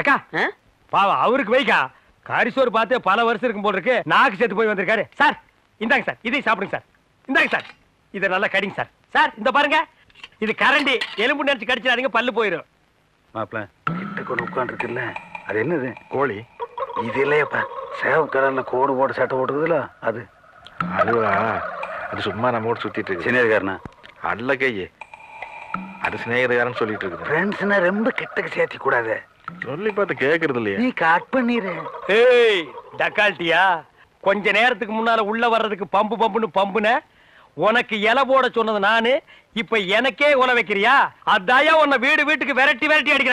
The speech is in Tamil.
அக்கா பாவம் அவருக்கு வைக்கா கரிசோறு பார்த்து பல வருஷம் இருக்கும் போல இருக்கு. நாக்கு சேர்த்து போய் வந்திருக்காரு. சார் இந்தாங்க சார், இதையும் சாப்பிடுங்க சார். இந்தாங்க சார், இதை நல்லா கடிங்க சார். சார் இந்த பாருங்க, இது கரண்டி. எலும்பு நினைச்சு கடிச்சிடாதீங்க, பல்லு போயிடும். மாப்பிள்ள கிட்ட கொண்டு உட்காந்து இருக்குல்ல, அது என்னது? கோழி. இது இல்லையப்பா, சேவ கடல்ல கோடு போட்டு சட்டை போட்டுக்குதுல அது. அதுவா? அது சும்மா நம்ம கூட சுத்திட்டு இருக்கு. சிநேகிதக்காரனா? அல்ல கையே, அது சிநேகிதக்காரன் சொல்லிட்டு இருக்குது. ஃப்ரெண்ட்ஸ்னா ரொம்ப கிட்டக்கு சேர்த்தி கூடாது. சொல்லி பார்த்து கேக்குறது இல்லையா? நீ கட் பண்ணிரு. ஏய் டக்கால்ட்டியா, கொஞ்ச நேரத்துக்கு முன்னால உள்ள வர்றதுக்கு பம்பு பம்புன்னு பம்புன உனக்கு இலை போட சொன்னது நானு. இப்ப எனக்கே உல வைக்கிறியா? அதாயா உன்னை வீடு வீட்டுக்கு விரட்டி விரட்டி அடிக்கிற.